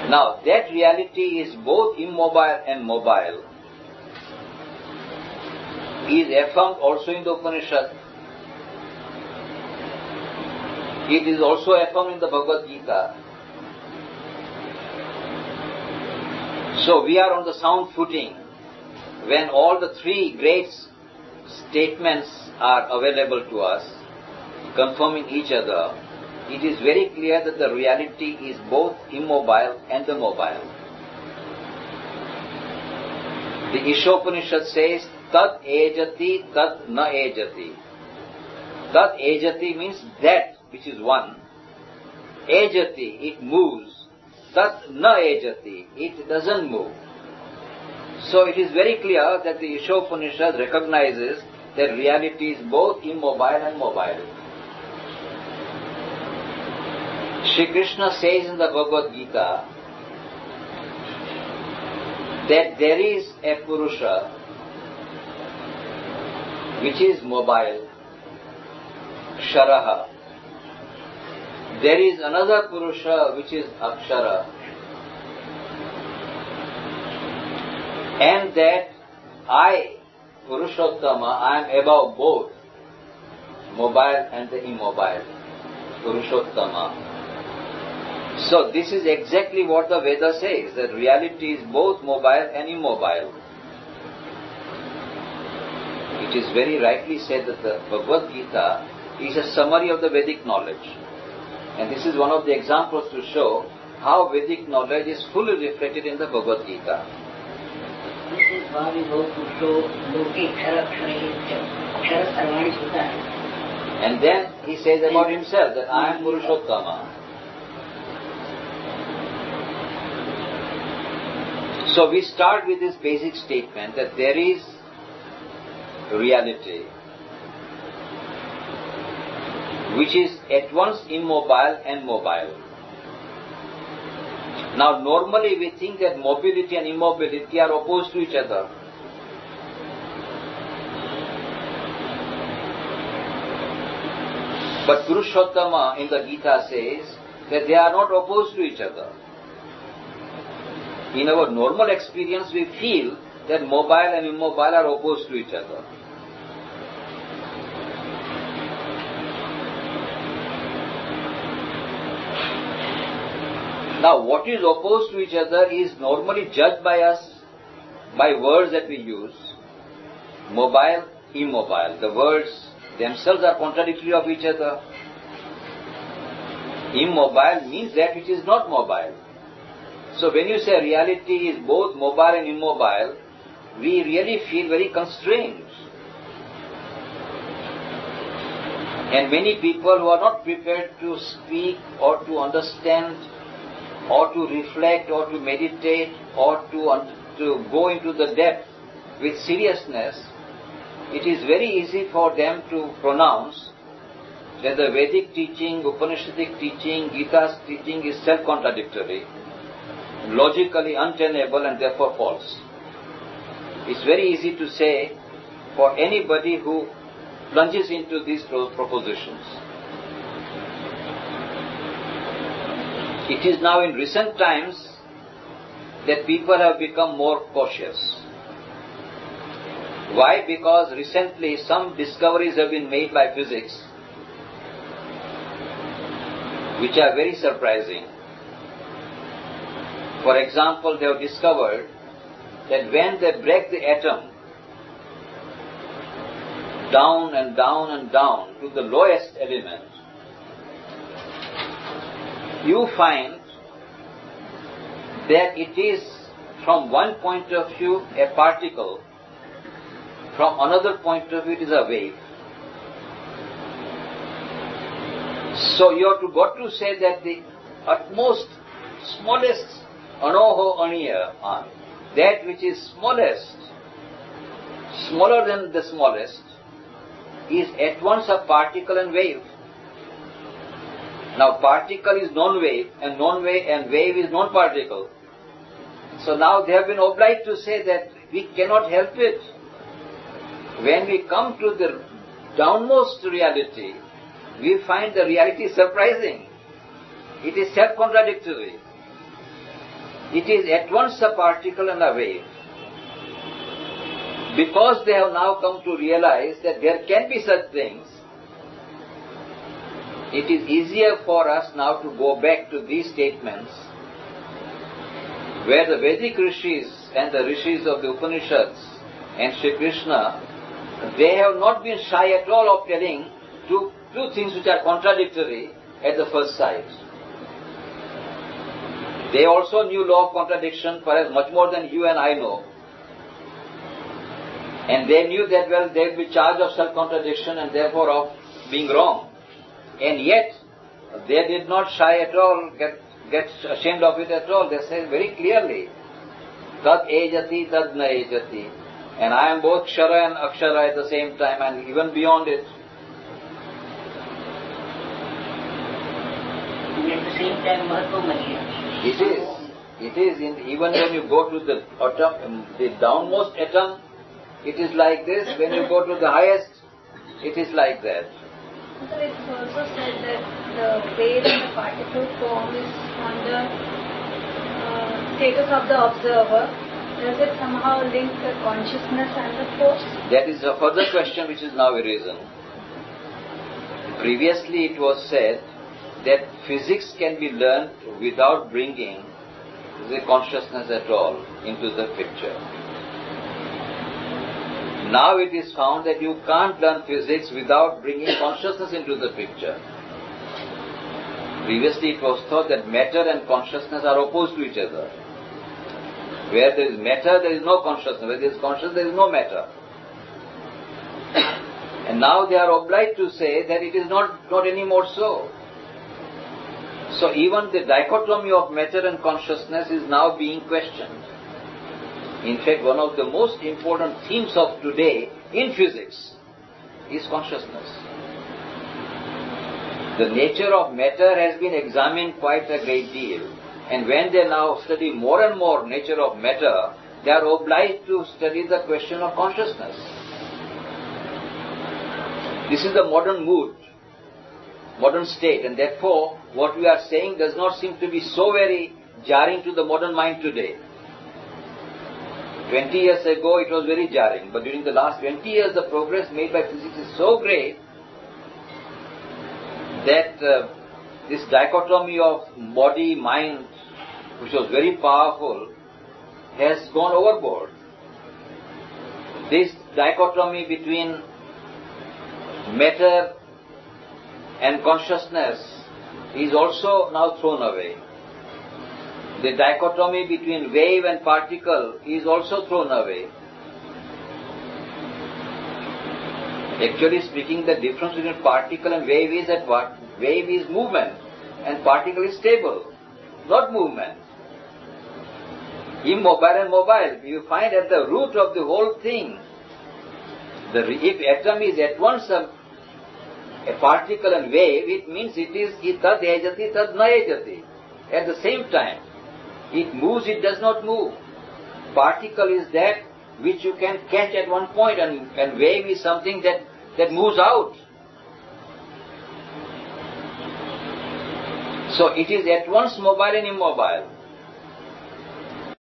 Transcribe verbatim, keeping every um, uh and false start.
Now, that reality is both immobile and mobile, is affirmed also in the Upanishad. It is also affirmed in the Bhagavad Gita. So we are on the sound footing when all the three great statements are available to us, confirming each other. It is very clear that the reality is both immobile and the mobile. The Ishopanishad says, Tad ejati, tad na ejati. Tad ejati means that which is one. Ejati, it moves. Tat na ejati, it doesn't move. So it is very clear that the Ishopanishad recognizes that reality is both immobile and mobile. Shri Krishna says in the Bhagavad Gita that there is a Purusha which is mobile, Ksharaha. There is another Purusha which is Akshara. And that I, Purushottama, I am above both mobile and the immobile. Purushottama. So this is exactly what the Veda says, that reality is both mobile and immobile. It is very rightly said that the Bhagavad Gita is a summary of the Vedic knowledge. And this is one of the examples to show how Vedic knowledge is fully reflected in the Bhagavad Gita. This is why we go to show Loke Kshara Kshara Sarvani Sutta. And then he says about himself that I am Purushottama. So we start with this basic statement that there is reality which is at once immobile and mobile. Now normally we think that mobility and immobility are opposed to each other. But Purushottama in the Gita says that they are not opposed to each other. In our normal experience we feel that mobile and immobile are opposed to each other. Now what is opposed to each other is normally judged by us by words that we use. Mobile, immobile. The words themselves are contradictory of each other. Immobile means that which is not mobile. So when you say reality is both mobile and immobile, we really feel very constrained. And many people who are not prepared to speak or to understand or to reflect or to meditate or to, to go into the depth with seriousness, it is very easy for them to pronounce that the Vedic teaching, Upanishadic teaching, Gita's teaching is self-contradictory, logically untenable and therefore false. It's very easy to say for anybody who plunges into these propositions. It is now in recent times that people have become more cautious. Why? Because recently some discoveries have been made by physics which are very surprising. For example, they have discovered that when they break the atom down and down and down to the lowest element, you find that it is from one point of view a particle, from another point of view it is a wave. So you have to got to say that the utmost, smallest anoho aniya, that which is smallest, smaller than the smallest, is at once a particle and wave. Now particle is non-wave and non-wave and wave is non-particle. So now they have been obliged to say that we cannot help it. When we come to the downmost reality, we find the reality surprising. It is self-contradictory. It is at once a particle and a wave. Because they have now come to realize that there can be such things, it is easier for us now to go back to these statements where the Vedic rishis and the rishis of the Upanishads and Sri Krishna, they have not been shy at all of telling two, two things which are contradictory at the first sight. They also knew law of contradiction perhaps much more than you and I know. And they knew that, well, they will be charged of self-contradiction and therefore of being wrong. And yet, they did not shy at all, get, get ashamed of it at all. They say very clearly, Tad ejati, tad na ejati. And I am both Kshara and Akshara at the same time and even beyond it. And at the same time, Mahatma. It is. It is. In, even when you go to the atom, the downmost atom, it is like this. When you go to the highest, it is like that. So it's also said that the wave and the particle form is on the uh, status of the observer. Does it somehow link the consciousness and the force? That is a further question which is now arisen. Previously it was said that physics can be learnt without bringing the consciousness at all into the picture. Now it is found that you can't learn physics without bringing consciousness into the picture. Previously it was thought that matter and consciousness are opposed to each other. Where there is matter, there is no consciousness. Where there is consciousness, there is no matter. And now they are obliged to say that it is not, not anymore so. So even the dichotomy of matter and consciousness is now being questioned. In fact, one of the most important themes of today in physics is consciousness. The nature of matter has been examined quite a great deal. And when they now study more and more nature of matter, they are obliged to study the question of consciousness. This is the modern mood, modern state, and therefore what we are saying does not seem to be so very jarring to the modern mind today. Twenty years ago it was very jarring, but during the last twenty years the progress made by physics is so great that uh, this dichotomy of body-mind, which was very powerful, has gone overboard. This dichotomy between matter and consciousness is also now thrown away. The dichotomy between wave and particle is also thrown away. Actually speaking, the difference between particle and wave is that what? Wave is movement and particle is stable, not movement. Immobile and mobile, you find at the root of the whole thing, the, if atom is at once a, a particle and wave, it means it is tad ejati, tad na ejati. At the same time, it moves, it does not move. Particle is that which you can catch at one point, and, and wave is something that, that moves out. So it is at once mobile and immobile.